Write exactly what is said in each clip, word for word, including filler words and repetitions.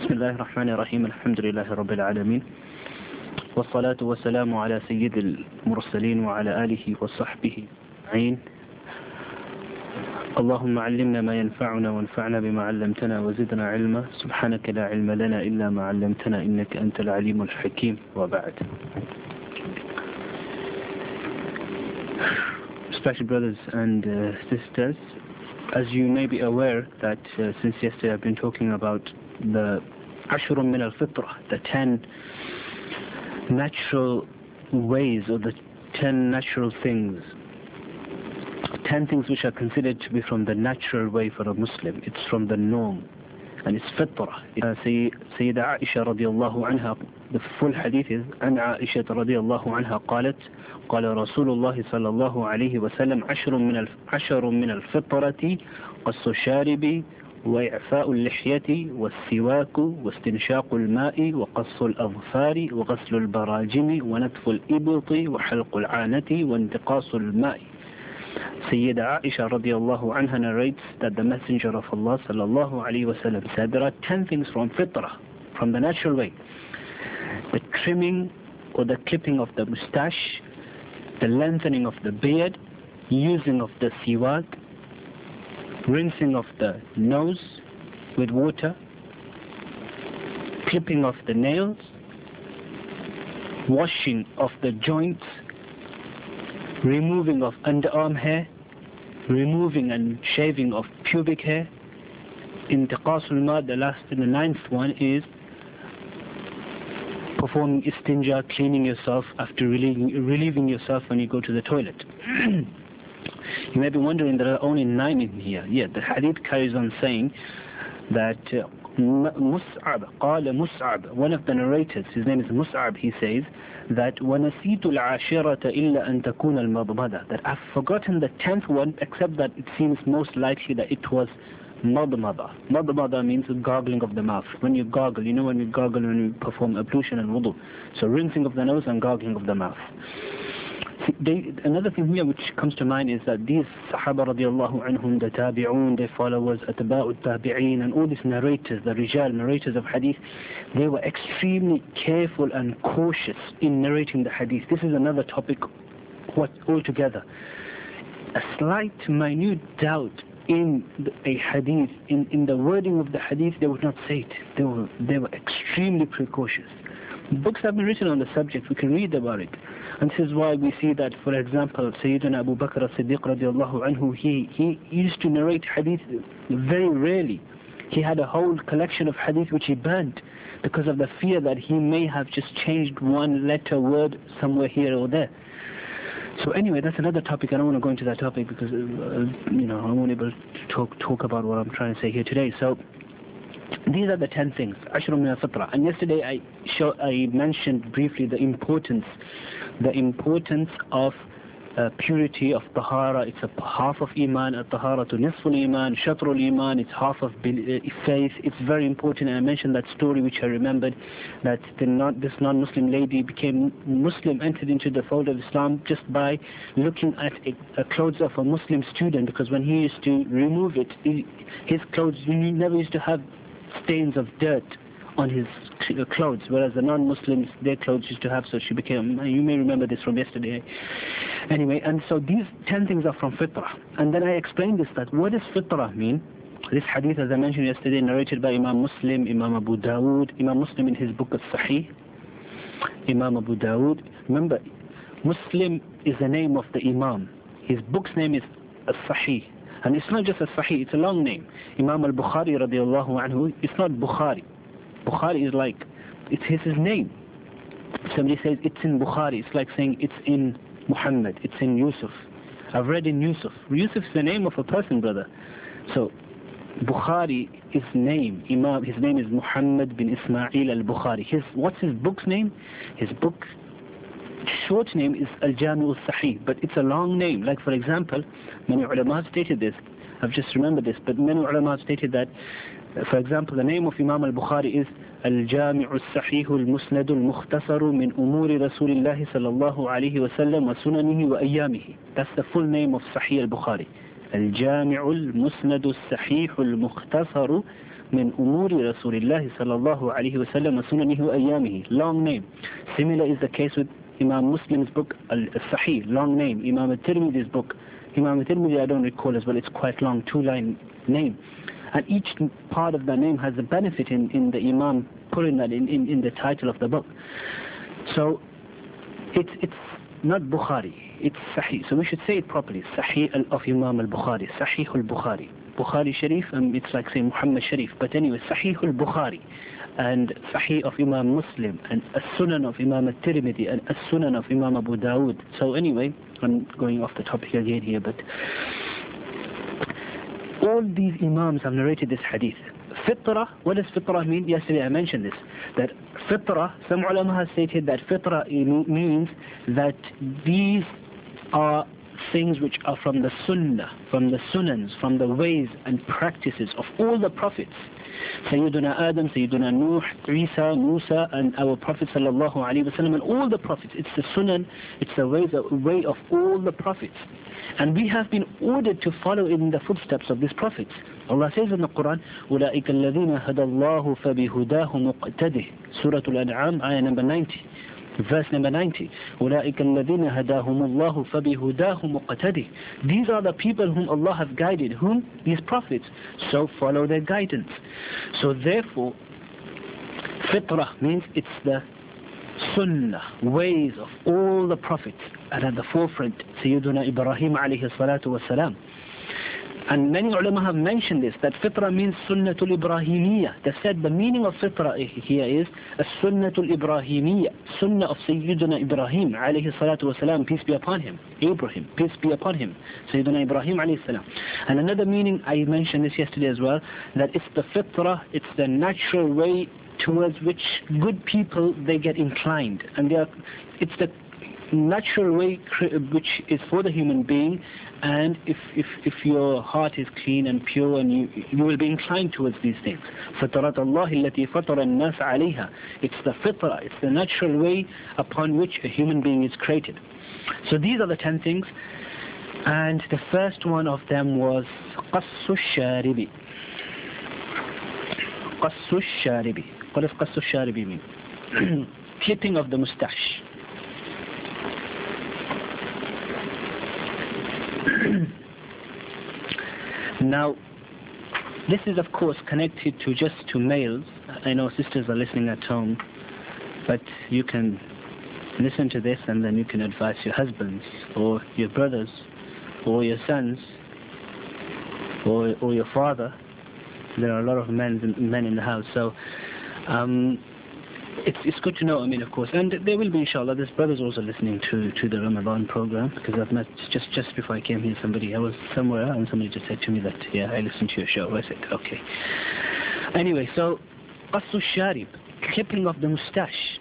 بسم الله الرحمن الرحيم. الحمد لله رب العالمين، والصلاة والسلام على سيد المرسلين وعلى آله وصحبه أجمعين. اللهم علمنا ما ينفعنا وانفعنا بما علمتنا وزدنا علما. سبحانك لا علم لنا إلا ما علمتنا إنك أنت العليم الحكيم. وبعد. Respected brothers and uh, sisters, as you may be aware that uh, since yesterday I've been talking about the Ashrun min al-Fitrah, the ten natural ways or the ten natural things, ten things which are considered to be from the natural way for a Muslim. It's from the norm and it's fitrah. Uh, Sayyida Aisha radiallahu anha, the full hadith is an Aisha radiallahu anha قالت قال رسول الله صلى الله عليه وسلم عشر من عشر من الفطرة قص الشارب وإعفاء اللحية والسواك واستنشاق الماء وقص الأظفار وغسل البراجم ونتف الإبط وحلق العانة وانتقاص الماء. Sayyida Aisha radiallahu anha narrates that the Messenger of Allah sallallahu alayhi wa sallam said there are ten things from fitrah, from the natural way. The trimming or the clipping of the moustache, the lengthening of the beard, using of the siwak, rinsing of the nose with water, clipping of the nails, washing of the joints, removing of underarm hair, removing and shaving of pubic hair. Intiqasul ma, the last and the ninth one is performing istinja, cleaning yourself after relieving, relieving yourself when you go to the toilet. You may be wondering, there are only nine in here. Yeah, the hadith carries on saying that uh, Mus'ab, قال Mus'ab, one of the narrators, his name is Mus'ab, he says that وَنَسِيتُ الْعَاشِرَةَ إِلَّا أَن تَكُونَ الْمَضْمَضَةَ, that I've forgotten the tenth one except that it seems most likely that it was madmada. Madmada means gargling of the mouth. When you gargle, you know when you gargle when you perform ablution and wudu. So rinsing of the nose and gargling of the mouth. See, they, another thing here which comes to mind is that these Sahaba radiallahu anhum, the tabi'un, their followers, atba'u tabi'in, and all these narrators, the rijal, narrators of hadith, they were extremely careful and cautious in narrating the hadith. This is another topic what altogether. A slight, minute doubt in a hadith, in, in the wording of the hadith, they would not say it. They were, they were extremely precautious. Books have been written on the subject, we can read about it. And this is why we see that, for example, Sayyidina Abu Bakr as-Siddiq radiallahu anhu, he, he used to narrate hadith very rarely. He had a whole collection of hadith which he burned because of the fear that he may have just changed one letter, word somewhere here or there. So anyway, that's another topic. I don't want to go into that topic because, uh, you know, I won't be able to talk, talk about what I'm trying to say here today. So these are the ten things, Ashrun min al-Fitrah. And yesterday I show, I mentioned briefly the importance, the importance of uh, purity of tahara. It's a half of iman. At-tahara to nisful iman, shatrul iman. It's half of faith. It's very important. And I mentioned that story which I remembered, that the not, this non-Muslim lady became Muslim, entered into the fold of Islam just by looking at a, a clothes of a Muslim student, because when he used to remove it, he, his clothes, he never used to have stains of dirt on his clothes, whereas the non-Muslims, their clothes used to have. So she became, you may remember this from yesterday. Anyway, and so these ten things are from fitrah. And then I explained this, that what does fitrah mean? This hadith, as I mentioned yesterday, narrated by Imam Muslim, Imam Abu Dawood, Imam Muslim in his book As-Sahih, Imam Abu Dawood. Remember, Muslim is the name of the Imam. His book's name is As-Sahih. And it's not just As-Sahih, it's a long name. Imam al-Bukhari radiallahu anhu, it's not Bukhari. Bukhari is like, it's his, his name. Somebody says it's in Bukhari, it's like saying it's in Muhammad, it's in Yusuf. I've read in Yusuf. Yusuf is the name of a person, brother. So Bukhari is name. Imam, his name is Muhammad bin Ismail al-Bukhari. His, what's his book's name? His book short name is Al-Jami' al-Sahih, but it's a long name. Like, for example, many ulama have stated this. I've just remembered this, but many ulama have stated that, uh, for example, the name of Imam al-Bukhari is Al-Jami' al-Sahih al-Musnad al-Mukhtasar min umuri Rasulillah sallallahu alayhi wa sallam wa sunanihi wa ayyamihi. That's the full name of Sahih al-Bukhari. Al-Jami' al-Musnad al-Sahih al-Mukhtasar من أمور رسول الله صلى الله عليه وسلم سننه وأيامه. Long name. Similar is the case with Imam Muslim's book Al-Sahih, long name. Imam Al-Tirmidhi's book. Imam Al-Tirmidhi I don't recall as well, it's quite long, two-line name. And each part of the name has a benefit in, in the Imam putting that in, in, in the title of the book. So it's, it's not Bukhari, it's Sahih. So we should say it properly. Sahih of Imam al-Bukhari, Sahih al-Bukhari. Bukhari Sharif, and it's like saying Muhammad Sharif. But anyway, Sahih al-Bukhari. And Sahih of Imam Muslim, and As-Sunan of Imam Al-Tirmidhi, and As-Sunan of Imam Abu Dawud. So anyway, I'm going off the topic again here, but all these Imams have narrated this hadith. Fitra, what does Fitra mean? Yesterday I mentioned this, that Fitra, some ulama have stated that Fitra means that these are things which are from the Sunnah, from the Sunans, from the ways and practices of all the prophets. Sayyiduna Adam, Sayyiduna Nuh, Isa, Musa, and our Prophet sallallahu alaihi wasallam, and all the prophets. It's the Sunan, it's the way, the way of all the prophets. And we have been ordered to follow in the footsteps of these prophets. Allah says in the Quran, أُولَٰئِكَ الَّذِينَ هَدَى اللَّهُ فَبِهُدَاهُ مُقْتَدِهِ Surah Al-An'am, ayah number ninety. Verse number ninety. أُولَٰئِكَ الَّذِينَ هَدَاهُمُ اللَّهُ فَبِهُدَاهُ مُقْتَدِهِ These are the people whom Allah has guided. Whom? These prophets. So follow their guidance. So therefore, Fitrah means it's the Sunnah, ways of all the prophets. And at the forefront, Sayyiduna Ibrahim alayhi salatu wasalam. And many ulama have mentioned this, that Fitrah means Sunnatul Ibrahimiyya. They said the meaning of Fitrah here is a Sunnatul Ibrahimiyya, Sunnah of Sayyiduna Ibrahim alayhi salatu wasalam, peace be upon him. Ibrahim, peace be upon him. Sayyiduna Ibrahim alayhi salam. And another meaning, I mentioned this yesterday as well, that it's the Fitrah, it's the natural way towards which good people, they get inclined. And they are, it's the natural way which is for the human being, and if, if, if your heart is clean and pure, and you, you will be inclined towards these things. فَطَرَةَ اللَّهِ الَّتِي فَطَرَ النَّاسَ عَلَيْهَا It's the fitrah, it's the natural way upon which a human being is created. So these are the ten things, and the first one of them was قَصُّ الشَّارِبِ قَصُّ الشَّارِبِ What does قَصُّ الشَّارِبِ mean? Clipping of the mustache. Now, this is of course connected to just to males. I know sisters are listening at home, but you can listen to this and then you can advise your husbands or your brothers or your sons or, or your father. There are a lot of men, men in the house, so um, It's, it's good to know, I mean, of course, and there will be, inshallah, there's brothers also listening to, to the Ramadan program, because I've met, just, just before I came here, somebody, I was somewhere, and somebody just said to me that, yeah, I listened to your show. I said, okay. Anyway, so, Qassu Sharib, clipping of the mustache.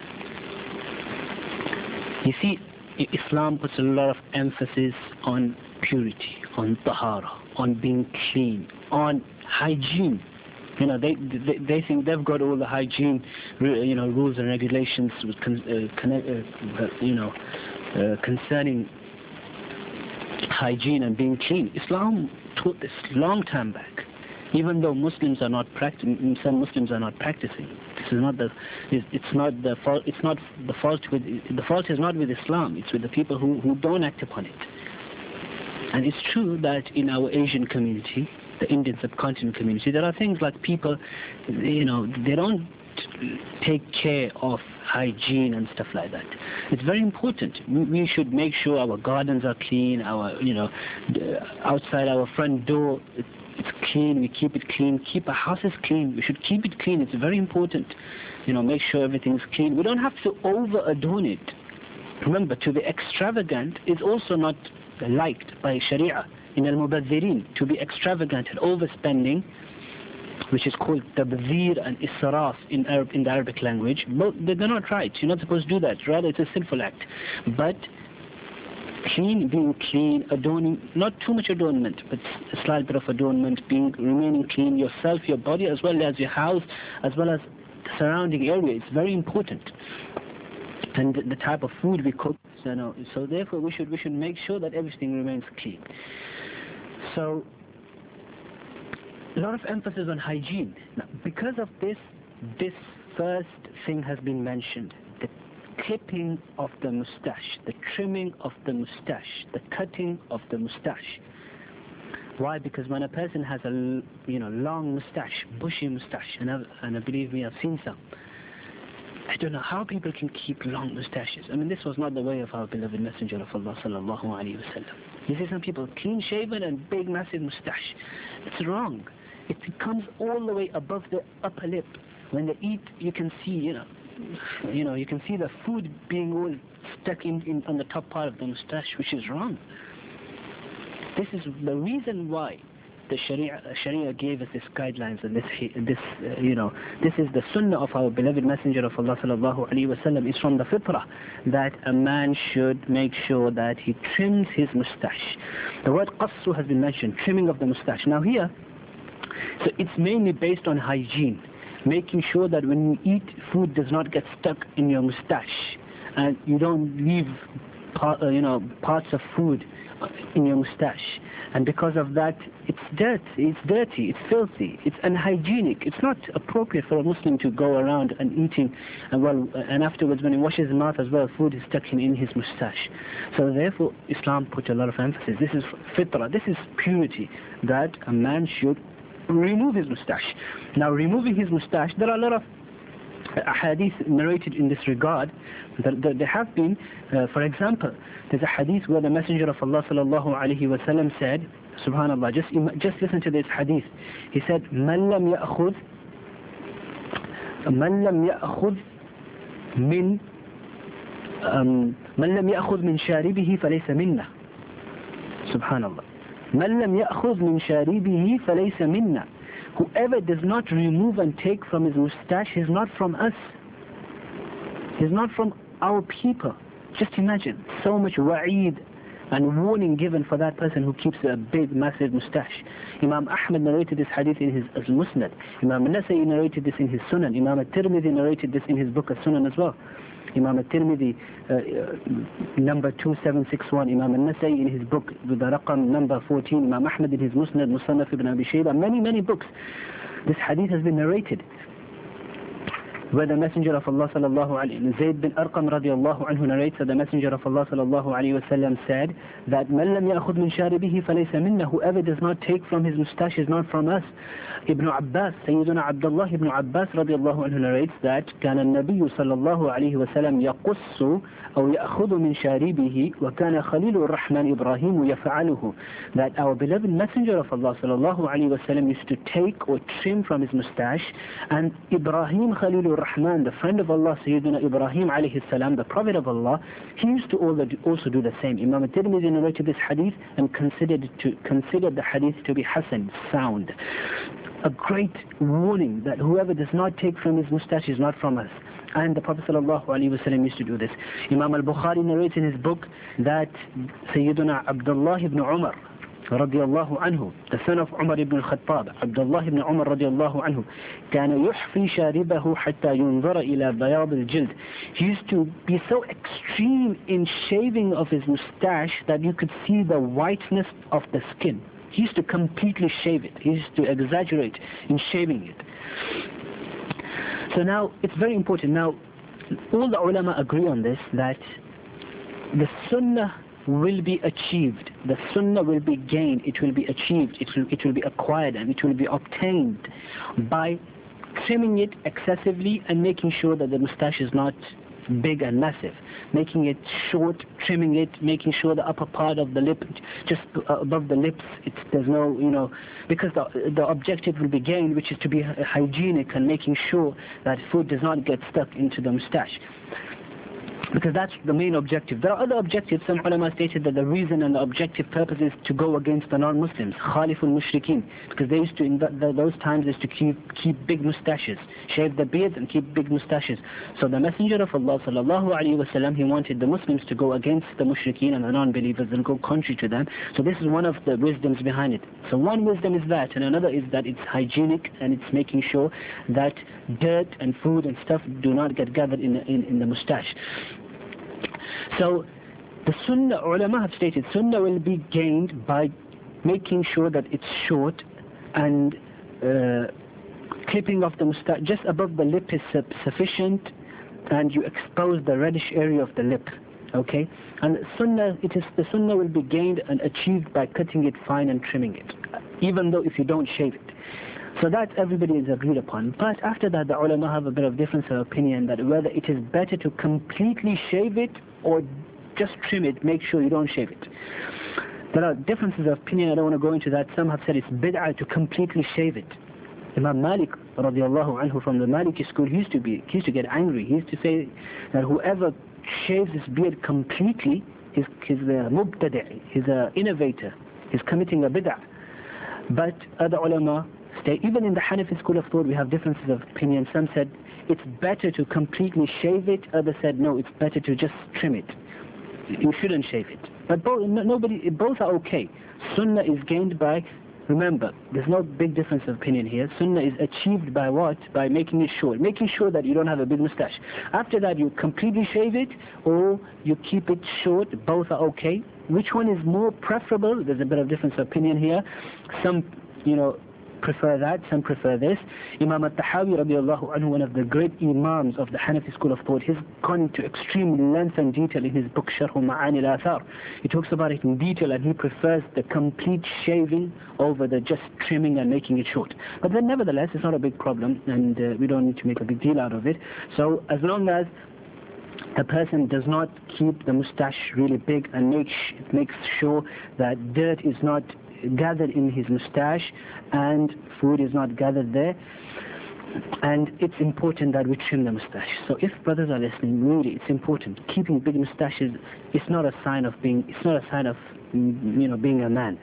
You see, Islam puts a lot of emphasis on purity, on tahara, on being clean, on hygiene. You know, they, they they think they've got all the hygiene, you know, rules and regulations, with con, uh, connect, uh, you know, uh, concerning hygiene and being clean. Islam taught this long time back, even though Muslims are not practicing. Some Muslims are not practicing. This is not the. It's not the fault. It's not the fault with. The fault is not with Islam. It's with the people who who don't act upon it. And it's true that in our Asian community, the Indian subcontinent community, there are things like people, you know, they don't take care of hygiene and stuff like that. It's very important. We should make sure our gardens are clean, our, you know, outside our front door, it's clean, we keep it clean, keep our houses clean, we should keep it clean, it's very important. You know, make sure everything's clean. We don't have to over-adorn it. Remember, to be extravagant is also not liked by Sharia. In al-mubadhirin, to be extravagant and overspending, which is called tabdhir and israf in Arab, in the Arabic language, but they're not right. You're not supposed to do that. Rather, it's a sinful act. But clean, being clean, adorning, not too much adornment, but a slight bit of adornment, being remaining clean yourself, your body, as well as your house, as well as the surrounding area. It's very important. And the, the type of food we cook. So, no, so therefore, we should we should make sure that everything remains clean. So, a lot of emphasis on hygiene. Now, because of this, this first thing has been mentioned. The clipping of the mustache, the trimming of the mustache, the cutting of the mustache. Why? Because when a person has a you know long mustache, bushy mustache, and I, and I believe me, I've seen some. I don't know how people can keep long mustaches. I mean, this was not the way of our beloved Messenger of Allah sallallahu alaihi wasallam. You see some people clean shaven and big massive mustache. It's wrong. It comes all the way above the upper lip. When they eat, you can see, you know, you know, you can see the food being all stuck in, in on the top part of the mustache, which is wrong. This is the reason why the Sharia, Sharia gave us these guidelines and this, this uh, you know, this is the sunnah of our beloved Messenger of Allah sallallahu alaihi wasallam. Is from the fitrah that a man should make sure that he trims his mustache. The word qassu has been mentioned, trimming of the mustache. Now here, so it's mainly based on hygiene, making sure that when you eat, food does not get stuck in your mustache, and you don't leave, part, uh, you know, parts of food in your mustache. And because of that, it's dirt, it's dirty, it's filthy, it's unhygienic. It's not appropriate for a Muslim to go around and eating, and well, and afterwards when he washes his mouth as well, food is stuck in, in his mustache. So therefore, Islam put a lot of emphasis. This is fitrah, this is purity, that a man should remove his mustache. Now, removing his mustache, there are a lot of hadith narrated in this regard. There have been, uh, for example, there's a hadith where the Messenger of Allah sallallahu alaihi wasallam said, subhanallah, just just listen to this hadith. He said, "Man lam ya'khudh, man lam ya'khudh min, man lam ya'khudh min sharibihi falaysa minna." Subhanallah. Man lam ya'khudh min sharibihi falaysa minna. Whoever does not remove and take from his mustache is not from us. He's not from our people. Just imagine, so much wa'id and warning given for that person who keeps a big, massive mustache. Imam Ahmad narrated this hadith in his Musnad. Imam Nasai narrated this in his Sunan. Imam At-Tirmidhi narrated this in his book As-Sunan as well. Imam At-Tirmidhi, uh, uh, number two seven six one, Imam Al-Nasai in his book with the raqam number fourteen, Imam Ahmad in his Musnad, Musannaf ibn Abi Shayba, many, many books. This hadith has been narrated, where the Messenger of Allah sallallahu alayhi wa sallam, Zayd bin Arqam radiallahu anhu narrates that the Messenger of Allah sallallahu alayhi wa sallam said that مَنْ لَمْ يَأْخُذْ مِنْ شَارِبِهِ فَلَيْسَ مِنَّا. Whoever does not take from his mustache is not from us. Ibn Abbas, Sayyiduna Abdullah ibn Abbas radiallahu anhu narrates that كان النبي صلى الله عليه وسلم يقص أو يأخذ من شاربه وكان خليل الرحمن إبراهيم يفعله. That our beloved Messenger of Allah sallallahu alayhi wa sallam used to take or trim from his mustache, and Ibrahim Khalilur Rahman, the friend of Allah, Sayyidina Ibrahim alayhi salam, the Prophet of Allah, he used to also do the same. Imam At-Tirmidhi narrated this hadith and considered to considered the hadith to be hasan, sound. A great warning that whoever does not take from his mustache is not from us. And the Prophet sallallahu alaihi wasallam used to do this. Imam al-Bukhari narrates in his book that Sayyidina Abdullah ibn Umar radiallahu anhu, the son of Umar ibn al-Khattab, Abdullah ibn Umar radiallahu anhu, كان يحفي شاربه حتى ينظر إلى بياض الجلد. He used to be so extreme in shaving of his mustache that you could see the whiteness of the skin. He used to completely shave it. He used to exaggerate in shaving it. So now, it's very important. Now, all the ulama agree on this, that the sunnah will be achieved. The sunnah will be gained. It will be achieved. It will, it will be acquired, and it will be obtained by trimming it excessively and making sure that the mustache is not big and massive, making it short, trimming it, making sure the upper part of the lip, just above the lips, it's, there's no, you know, because the, the objective will be gained, which is to be hygienic and making sure that food does not get stuck into the mustache. Because that's the main objective. There are other objectives. Some ulama stated that the reason and the objective purpose is to go against the non-Muslims, Khaliful Mushrikeen, because they used to, in the, the, those times, is to keep keep big mustaches, shave the beards and keep big mustaches. So the Messenger of Allah sallallahu alaihi wasallam, he wanted the Muslims to go against the Mushrikeen and the non-believers and go contrary to them. So this is one of the wisdoms behind it. So one wisdom is that, and another is that it's hygienic and it's making sure that dirt and food and stuff do not get gathered in in, in the mustache. So the sunnah, ulama have stated, sunnah will be gained by making sure that it's short and uh, clipping of the mustache just above the lip is su sufficient, and you expose the reddish area of the lip. Okay, and sunnah, it is the sunnah will be gained and achieved by cutting it fine and trimming it, even though if you don't shave it. So that everybody is agreed upon. But after that, the ulama have a bit of difference of opinion that whether it is better to completely shave it or just trim it. Make sure you don't shave it. There are differences of opinion. I don't want to go into that. Some have said it's bid'ah to completely shave it. Imam Malik radiallahu anhu from the Maliki school, he used to be, he used to get angry. He used to say that whoever shaves his beard completely, he's, he's a mubtadi', he's an innovator, he's committing a bid'ah. But other ulama stay, even in the Hanafi school of thought, we have differences of opinion. Some said it's better to completely shave it. Others said no, it's better to just trim it. You shouldn't shave it. But both, nobody, both are okay. Sunnah is gained by, remember, there's no big difference of opinion here. Sunnah is achieved by what? By making it short. Making sure that you don't have a big mustache. After that, you completely shave it or you keep it short. Both are okay. Which one is more preferable? There's a bit of difference of opinion here. Some, you know, prefer that, some prefer this. Imam al-Tahawi radiallahu anhu, one of the great imams of the Hanafi school of thought, he's gone into extreme length and detail in his book Sharh Ma'ani al-Athar. He talks about it in detail, and he prefers the complete shaving over the just trimming and making it short. But then nevertheless, it's not a big problem, and uh, we don't need to make a big deal out of it. So as long as a person does not keep the mustache really big and makes makes sure that dirt is not gathered in his mustache and food is not gathered there, and it's important that we trim the mustache. So if brothers are listening, really it's important. Keeping big mustaches is not a sign of being, it's not a sign of, you know, being a man.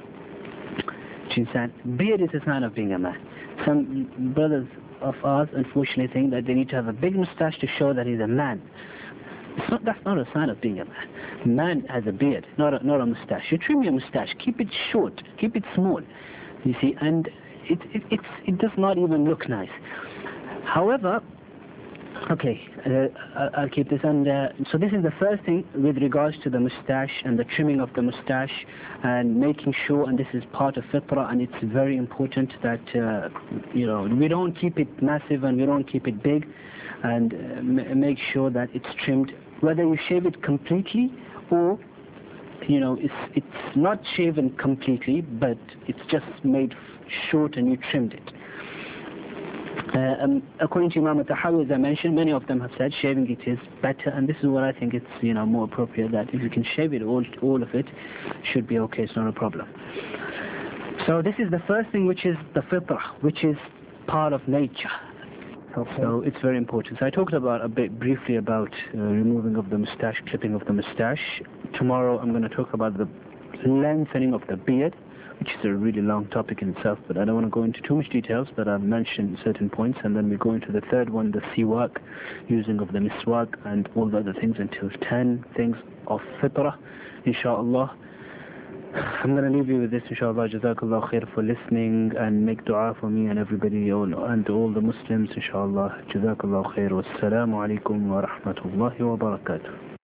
Beard is a sign of being a man. Some brothers of ours unfortunately think that they need to have a big mustache to show that he's a man. It's not, that's not a sign of being a man. Man has a beard, not a, not a mustache. You trim your mustache, keep it short, keep it small, you see, and it, it, it's, it does not even look nice. However, okay, uh, I'll keep this, and uh, so this is the first thing with regards to the mustache and the trimming of the mustache and making sure, and this is part of fitrah, and it's very important that, uh, you know, we don't keep it massive and we don't keep it big, and uh, m make sure that it's trimmed, whether you shave it completely or, you know, it's, it's not shaven completely, but it's just made short and you trimmed it. Uh, um, according to Imam al-Tahawi, as I mentioned, many of them have said shaving it is better, and this is what I think it's, you know, more appropriate, that if you can shave it, all, all of it should be okay, it's not a problem. So this is the first thing, which is the fitrah, which is part of nature. Okay. So it's very important. So I talked about a bit briefly about uh, removing of the mustache, clipping of the mustache. Tomorrow I'm going to talk about the lengthening of the beard, which is a really long topic in itself, but I don't want to go into too much details, but I've mentioned certain points, and then we go into the third one, the siwak, using of the miswak, and all the other things, until ten things of fitrah, inshallah. I'm going to leave you with this, inshallah. Jazakallah khair for listening, and make dua for me and everybody, all, and all the Muslims, inshallah. Jazakallah khair. Wassalamu alaikum wa rahmatullahi wa barakatuh.